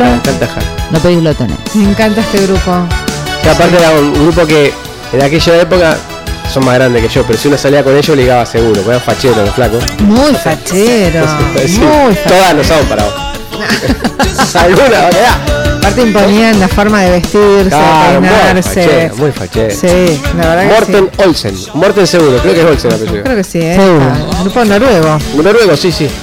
tenerlo. Me encanta Jara. No pedís, lo tenés. Me encanta este grupo. Que aparte era un grupo que en aquella época son más grandes que yo, pero si uno salía con ellos ligaba seguro, porque eran facheros los flacos. Muy fachero. Sí, Muy fachero. todas no son para vos. Alguna va a quedar. Aparte imponían la forma de vestirse, Claro, de peinarse. muy fachero. Sí, la verdad que Morten sí. Olsen. Morten seguro, creo que es Olsen el apellido. Creo que sí, Seguro. Grupo noruego. Noruego, sí, sí.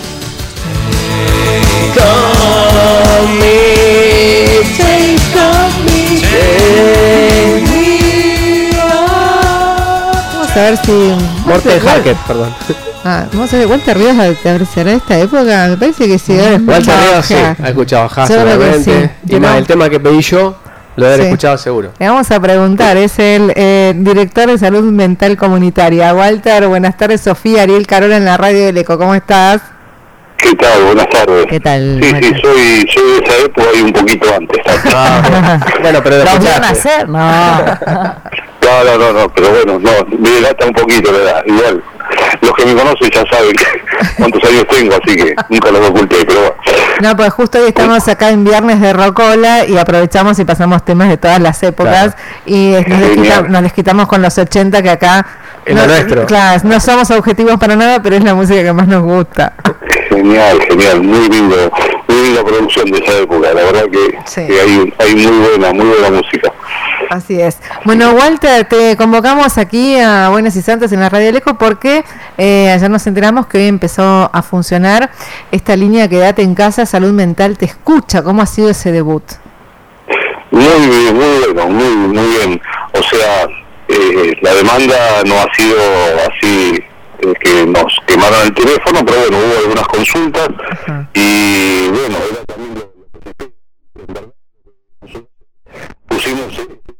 Vamos a ver si... Morten Hackett, perdón. Vamos a ver, Walter Ríos aparecerá en esta época, me parece que sí. Walter Ríos sí, ha escuchado Haas Yo creo que seguramente. sí. Y más el tema que pedí yo, lo de haber Sí. escuchado seguro. Le vamos a preguntar, es el director de Salud Mental Comunitaria. Walter, buenas tardes, Sofía, Ariel Carola en la radio del Eco, ¿cómo estás? ¿Qué tal? Buenas tardes. ¿Qué tal? Sí, Walter? soy de esa época y un poquito antes. Bueno, pero de ¿Los vio escuchaste. nacer? No. No, pero bueno, no, me delata un poquito la edad. Igual, los que me conocen ya saben cuántos años tengo, así que nunca los oculté, pero bueno. No, pues justo hoy estamos acá en Viernes de Rocola y aprovechamos y pasamos temas de todas las épocas y nos les quitamos con los 80 que acá... Es lo nuestro. Claro, no somos objetivos para nada, pero es la música que más nos gusta. Genial, muy linda producción de esa época, la verdad que, Sí. que hay muy buena música. Así es. Bueno, Walter, te convocamos aquí a Buenos y Santos en la Radio del Eco porque ayer nos enteramos que hoy empezó a funcionar esta línea Quédate en Casa, Salud Mental Te Escucha. ¿Cómo ha sido ese debut? Muy bueno, muy bien. O sea, la demanda no ha sido así que nos quemaron el teléfono, pero bueno, hubo algunas consultas. Ajá. Y bueno, era también lo que en verdad pusimos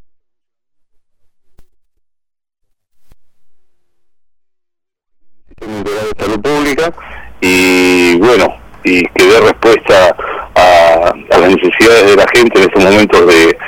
de salud pública y bueno, y que dé respuesta a las necesidades de la gente en estos momentos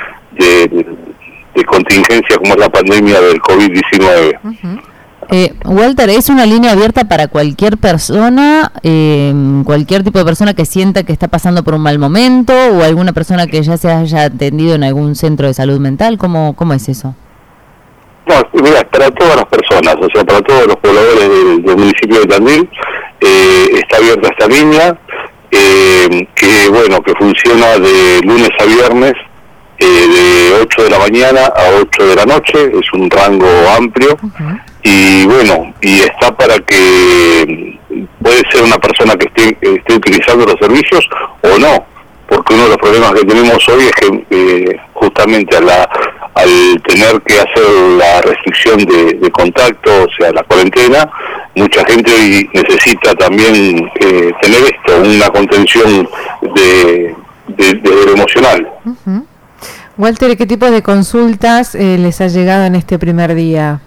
de contingencia como es la pandemia del COVID-19. Walter, ¿es una línea abierta para cualquier persona, cualquier tipo de persona que sienta que está pasando por un mal momento o alguna persona que ya se haya atendido en algún centro de salud mental? ¿Cómo es eso? No, mira, para todas las personas, o sea, para todos los pobladores del municipio de Tandil, está abierta esta línea, que bueno, que funciona de lunes a viernes, de 8 de la mañana a 8 de la noche, es un rango amplio. Uh-huh. Y bueno, y está para que puede ser una persona que esté utilizando los servicios o no, porque uno de los problemas que tenemos hoy es que justamente al tener que hacer la restricción de contacto, o sea, la cuarentena, mucha gente hoy necesita también tener esto, una contención de lo emocional. Uh-huh. Walter, ¿qué tipo de consultas les ha llegado en este primer día?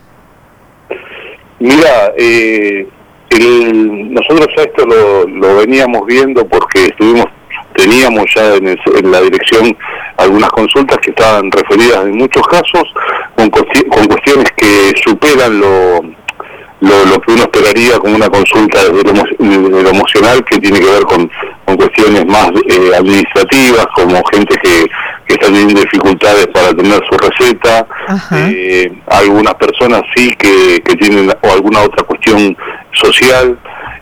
Mira, nosotros ya esto lo veníamos viendo porque teníamos ya en la dirección algunas consultas que estaban referidas en muchos casos con cuestiones que superan lo que uno esperaría como una consulta desde lo emocional, que tiene que ver con cuestiones más administrativas, como gente que está teniendo dificultades para tener su receta. Algunas personas sí que tienen o alguna otra cuestión social,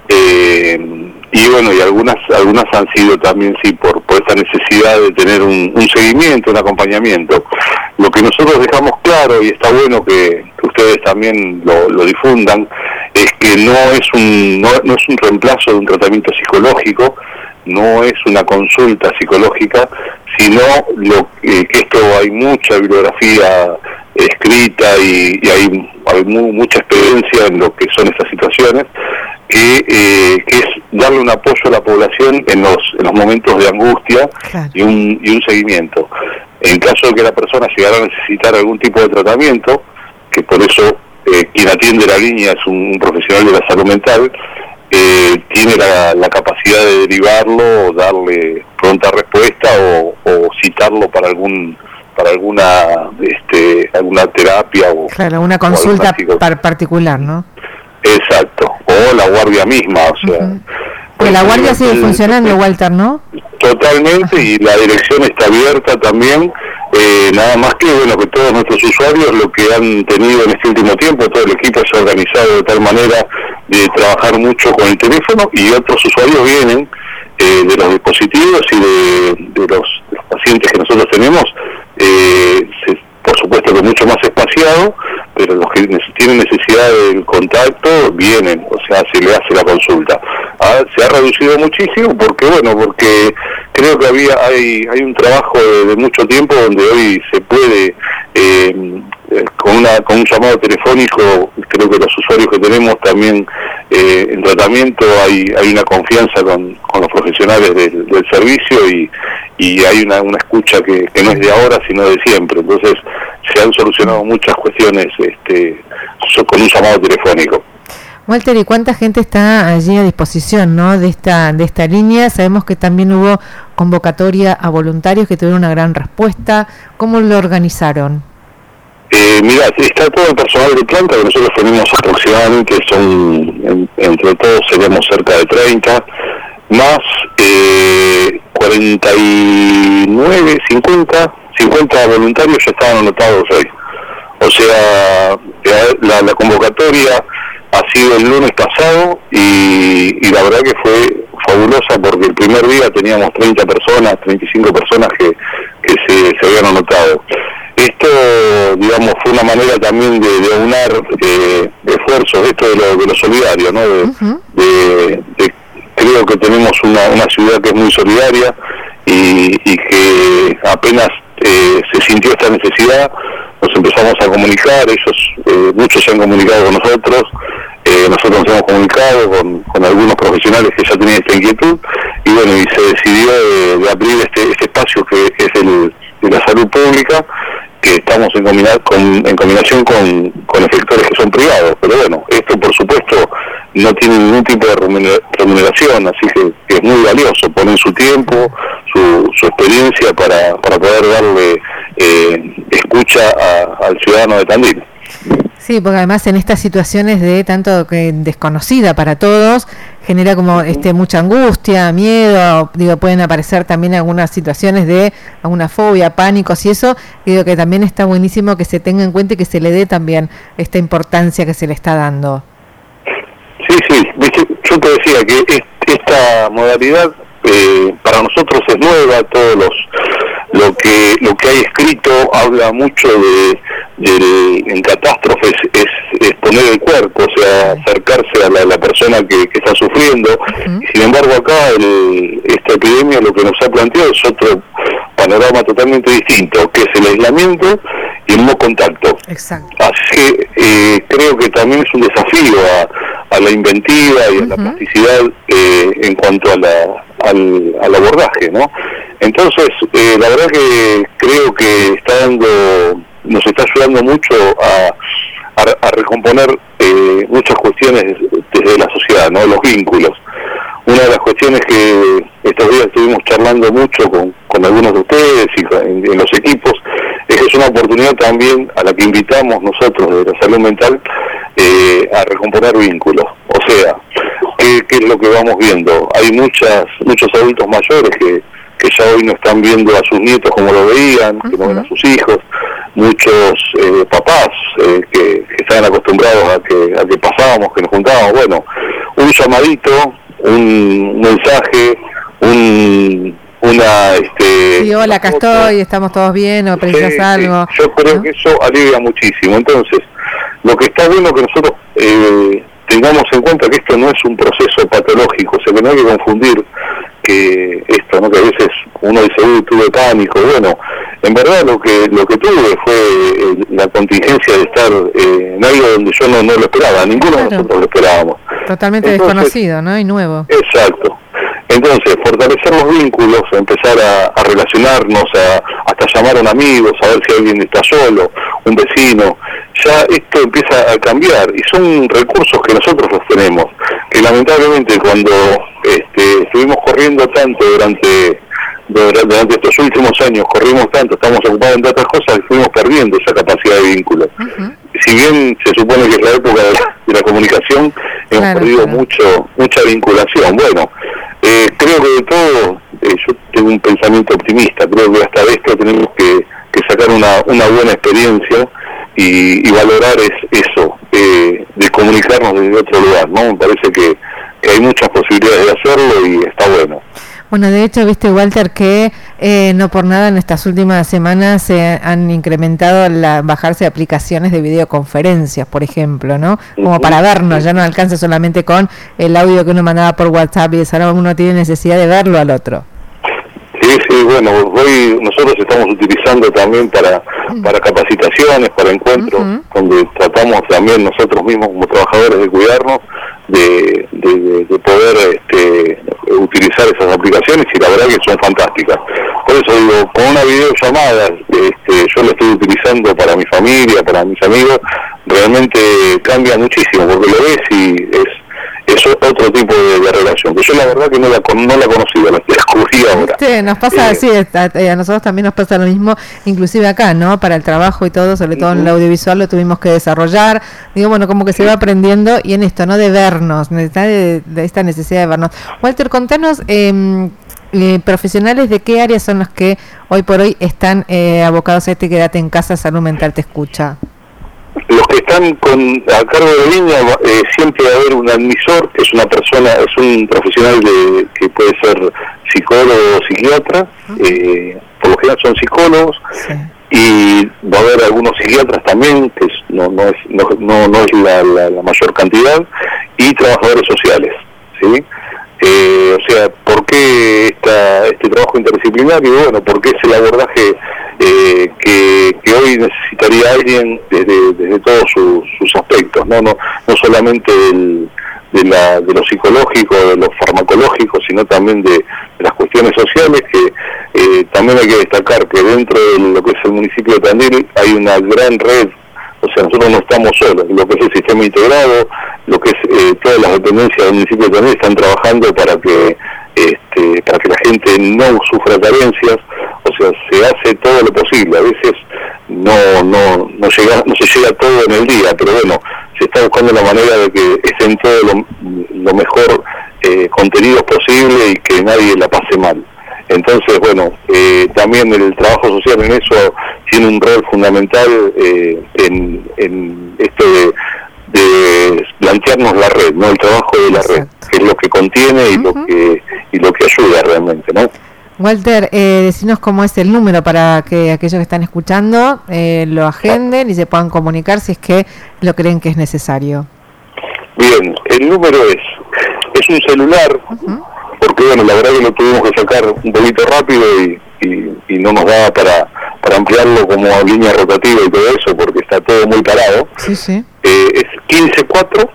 y bueno, y algunas han sido también sí por esta necesidad de tener un seguimiento, un acompañamiento. Lo que nosotros dejamos claro, y está bueno que ustedes también lo difundan, es que no es un reemplazo de un tratamiento psicológico, no es una consulta psicológica, sino que esto hay mucha bibliografía escrita y hay mucha experiencia en lo que son estas situaciones, que es darle un apoyo a la población en los momentos de angustia. Claro. y un seguimiento. En caso de que la persona llegara a necesitar algún tipo de tratamiento, que por eso quien atiende la línea es un profesional de la salud mental, tiene la capacidad de derivarlo o darle pronta respuesta o citarlo para alguna terapia o claro, una consulta particular, ¿no? Exacto, o la guardia misma, o sea. Pues la guardia sigue funcionando, Walter, ¿no? Totalmente, y la dirección está abierta también, nada más que bueno, que todos nuestros usuarios lo que han tenido en este último tiempo, todo el equipo se ha organizado de tal manera de trabajar mucho con el teléfono, y otros usuarios vienen de los dispositivos y de los pacientes que nosotros tenemos, por supuesto que mucho más espaciado, pero los que tienen necesidad del contacto vienen, o sea, se le hace la consulta. Se ha reducido muchísimo porque creo que hay un trabajo de mucho tiempo donde hoy se puede con un llamado telefónico. Creo que los usuarios que tenemos también en tratamiento hay una confianza con los profesionales del servicio, y hay una escucha que no es de ahora sino de siempre. Entonces se han solucionado muchas cuestiones con un llamado telefónico. Walter, ¿y cuánta gente está allí a disposición, ¿no?, de esta línea? Sabemos que también hubo convocatoria a voluntarios que tuvieron una gran respuesta. ¿Cómo lo organizaron? Mira, está todo el personal de planta, que nosotros tenemos aproximadamente, entre todos seríamos cerca de 30, más 49, 50 voluntarios ya estaban anotados hoy. O sea, la convocatoria ha sido el lunes pasado, y la verdad que fue fabulosa, porque el primer día teníamos 35 personas que se habían anotado. Esto, digamos, fue una manera también de aunar esfuerzos, esto de lo solidario, ¿no? Creo que tenemos una ciudad que es muy solidaria, y que apenas se sintió esta necesidad, nos empezamos a comunicar. Muchos se han comunicado con nosotros, nosotros nos hemos comunicado con algunos profesionales que ya tenían esta inquietud, y bueno, y se decidió de abrir este espacio que es el de la salud pública, que estamos en combinación con efectores que son privados. Pero bueno, esto por supuesto no tiene ningún tipo de remuneración, así que es muy valioso. Ponen su tiempo, su experiencia para poder darle escucha al ciudadano de Tandil. Sí, porque además en estas situaciones de tanto que desconocida para todos, genera como mucha angustia, miedo, pueden aparecer también algunas situaciones de alguna fobia, pánicos y eso, que también está buenísimo que se tenga en cuenta y que se le dé también esta importancia que se le está dando. Sí, ¿viste? Yo te decía que esta modalidad para nosotros es nueva. Lo que hay escrito habla mucho en catástrofes, es poner el cuerpo, o sea, acercarse a la persona que está sufriendo. Y sin embargo acá esta epidemia lo que nos ha planteado es otro panorama totalmente distinto, que es el aislamiento y el no contacto. Exacto. Así que creo que también es un desafío a la inventiva y a la plasticidad en cuanto al abordaje, ¿no? Entonces, la verdad que creo que nos está ayudando mucho a recomponer muchas cuestiones desde la sociedad, ¿no? Los vínculos. Una de las cuestiones que estos días estuvimos charlando mucho con algunos de ustedes y en los equipos, es que es una oportunidad también a la que invitamos nosotros de la salud mental a recomponer vínculos. O sea, ¿qué es lo que vamos viendo? Hay muchos adultos mayores que ya hoy no están viendo a sus nietos como lo veían, que no ven a sus hijos, muchos papás que estaban acostumbrados a que pasábamos, que nos juntábamos. Bueno, un llamadito, un mensaje, sí, hola, acá estoy, estamos todos bien, o precisas algo. Yo creo que eso alivia muchísimo. Entonces, lo que está bueno que nosotros tengamos en cuenta que esto no es un proceso patológico, o sea que no hay que confundir que esto, ¿no? Que a veces uno dice, tuve pánico. Bueno, en verdad lo que tuve fue la contingencia de estar en algo donde yo no lo esperaba, ninguno de nosotros lo esperábamos. Totalmente desconocido, ¿no? Y nuevo. Exacto. Entonces, fortalecer los vínculos, empezar a relacionarnos, hasta llamar a un amigo, saber si alguien está solo, un vecino. Ya esto empieza a cambiar y son recursos que nosotros los tenemos, que lamentablemente cuando estuvimos corriendo tanto durante estos últimos años, corrimos tanto, estamos ocupados en tantas cosas, fuimos perdiendo esa capacidad de vínculo. Si bien se supone que es la época de la comunicación, hemos perdido mucha vinculación. Bueno, creo que de todo, yo tengo un pensamiento optimista. Creo que hasta de esto tenemos que sacar una buena experiencia y valorar eso, de comunicarnos desde otro lugar, ¿no? Me parece que hay muchas posibilidades de hacerlo y está bueno. Bueno, de hecho, viste, Walter, que no por nada en estas últimas semanas se han incrementado bajarse de aplicaciones de videoconferencias, por ejemplo, ¿no? Como para vernos, ya no alcanza solamente con el audio que uno mandaba por WhatsApp y ahora uno tiene necesidad de verlo al otro. Sí, bueno, hoy nosotros estamos utilizando también para capacitaciones, para encuentros, donde tratamos también nosotros mismos como trabajadores de cuidarnos, de poder utilizar esas aplicaciones, y la verdad que son fantásticas. Por eso digo, con una videollamada, yo lo estoy utilizando para mi familia, para mis amigos, realmente cambia muchísimo, porque lo ves y es otro tipo de relación, que yo la verdad que no la conocía, la descubrí ahora. Nos pasa así, a nosotros también nos pasa lo mismo, inclusive acá, ¿no? Para el trabajo y todo, sobre todo en el audiovisual, lo tuvimos que desarrollar. Digo, bueno, como que se va aprendiendo, y en esto, ¿no? De vernos, de esta necesidad de vernos. Walter, contanos, profesionales de qué áreas son los que hoy por hoy están abocados a Quédate en Casa, Salud Mental Te Escucha. Los que están a cargo de la línea, siempre va a haber un admisor, que es una persona, es un profesional que puede ser psicólogo o psiquiatra, por lo general son psicólogos, sí. Y va a haber algunos psiquiatras también, que no es la mayor cantidad, y trabajadores sociales, ¿sí? O sea, ¿por qué este trabajo interdisciplinario? Bueno, porque es el abordaje que hoy necesitaría alguien desde todos sus aspectos, no solamente de lo psicológico, de lo farmacológico, sino también de las cuestiones sociales, que también hay que destacar que dentro de lo que es el municipio de Tandil hay una gran red. O sea, nosotros no estamos solos, lo que es el sistema integrado, lo que es todas las dependencias del municipio también están trabajando para que la gente no sufra carencias. O sea, se hace todo lo posible, a veces no se llega todo en el día, pero bueno, se está buscando la manera de que estén todo lo mejor contenidos posible y que nadie la pase mal. Entonces, bueno, también el trabajo social en eso tiene un rol fundamental en esto de plantearnos la red, ¿no? El trabajo de la red, que es lo que contiene y lo que ayuda realmente, ¿no? Walter, decinos cómo es el número para que aquellos que están escuchando lo agenden y se puedan comunicar si es que lo creen que es necesario. Bien, el número es un celular, porque bueno, la verdad que lo tuvimos que sacar un poquito rápido y no nos da para ampliarlo como línea rotativa y todo eso, porque está todo muy parado. Sí, sí. Es 154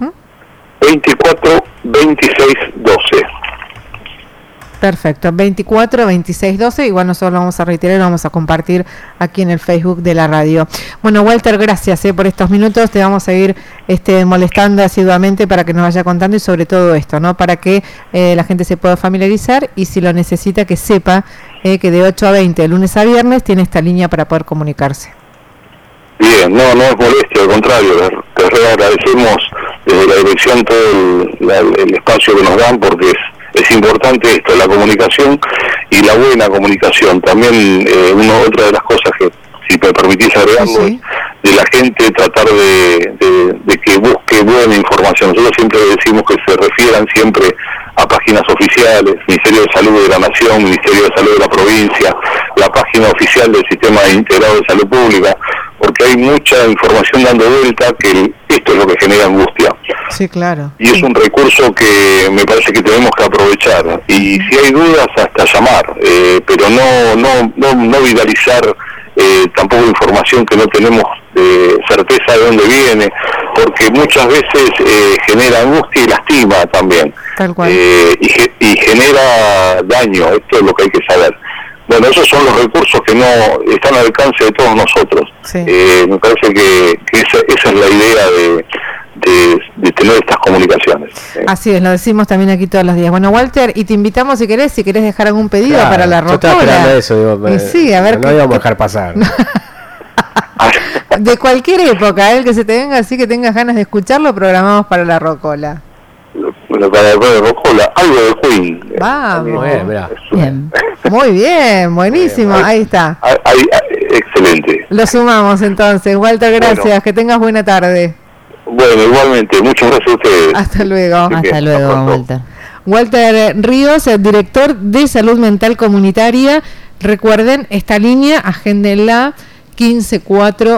24 26 12. Perfecto, 24 26 12, igual nosotros lo vamos a reiterar y lo vamos a compartir aquí en el Facebook de la radio. Bueno, Walter, gracias por estos minutos, te vamos a ir molestando asiduamente para que nos vaya contando y sobre todo esto, ¿no? Para que la gente se pueda familiarizar y si lo necesita que sepa que de 8 a 20, de lunes a viernes, tiene esta línea para poder comunicarse. Bien, no es molestia, al contrario, te agradecemos desde la dirección todo el espacio que nos dan, porque es importante esto, la comunicación y la buena comunicación. También otra de las cosas que, si me permitís agregarlo, sí, de la gente tratar de que busque buena información. Nosotros siempre decimos que se refieran siempre a páginas oficiales, Ministerio de Salud de la Nación, Ministerio de Salud de la provincia, la página oficial del Sistema Integrado de Salud Pública, porque hay mucha información dando vuelta que esto es lo que genera angustia. Sí, claro. Y es un recurso que me parece que tenemos que aprovechar. Y si hay dudas, hasta llamar, pero no viralizar tampoco información que no tenemos certeza de dónde viene, porque muchas veces genera angustia y lastima también. Tal cual. Y genera daño, esto es lo que hay que saber. Bueno, esos son los recursos que no están al alcance de todos nosotros. Sí. Me parece que esa es la idea de tener estas comunicaciones. Así es, lo decimos también aquí todos los días. Bueno, Walter, y te invitamos si querés dejar algún pedido para la rocola. Yo estaba esperando eso, digo, sí, a ver no íbamos a dejar pasar. De cualquier época, el que se te venga así que tengas ganas de escucharlo, programamos para la rocola. Para la rocola, algo de Queen. Vamos. Bien, mirá. Bien. Muy bien, buenísimo, ahí está. Excelente. Lo sumamos entonces. Walter, gracias, bueno, que tengas buena tarde. Bueno, igualmente, muchas gracias a ustedes. Hasta luego. Hasta luego, Walter. Walter Ríos, director de Salud Mental Comunitaria. Recuerden, esta línea, agéndenla, 154